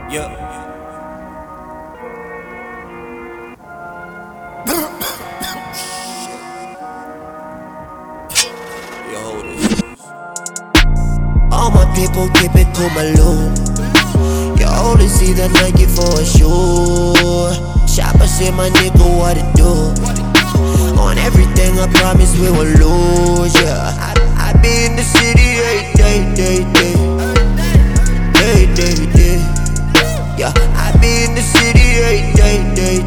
Yeah. Yo, hold this. All my people keep it cool, my loot. You only see the Nike for a shoe. Shopper say my nigga what it do. On everything I promise we will lose, yeah. I be in the city day. Yeah, I be in the city day.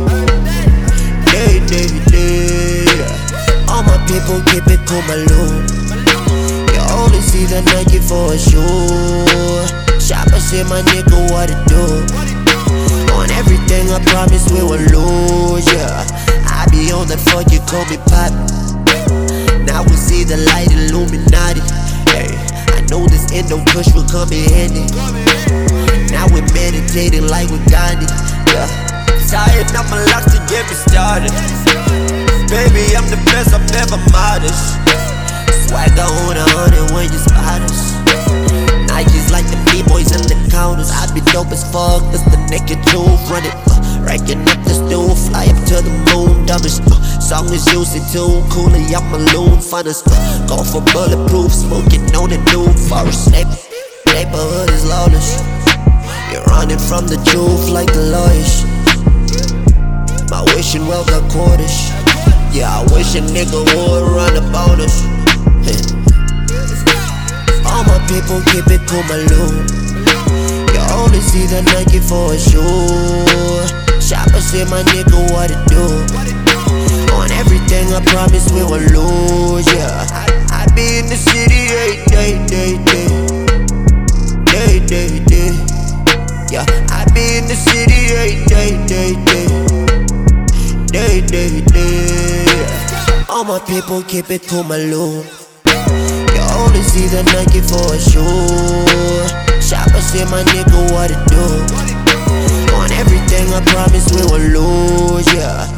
Yeah. All my people keep it cool, my loot. You only see the Nike for a shoe. Shopper say my nigga what it do. On everything I promise we will lose, yeah. I be on that fuck, you call me pop. Now we see the light Illuminati. Hey, I know this endo push will come in handy. Now we meditating like we Gandhi, yeah. Tired up my locks to get me started. Baby, I'm the best, I'm never modest. Swagger on 100 when you spot us. Nikes like the B-boys and the counters. I be dope as fuck, that's the naked truth. Run it, racking up the stool. Fly up to the moon, dumbest. Song is using too, cooler, I'm a loon. Funnest, go for bulletproof, smoking on the new forest. Neighborhood is lawless. You're running from the truth like the lawyers. My wishing well got quarters. Yeah, I wish a nigga would run up on us. All my people keep it cool, my loot. You only see the Nike for a shoe. Shopper say my nigga what it do. On everything I promise we will lose, yeah. I be in the city day. Yeah, I be in the city day. All my people keep it cool, my loot. You only see the Nike for a shoe. Shopper say my nigga what it do. On everything I promise we will lose, yeah.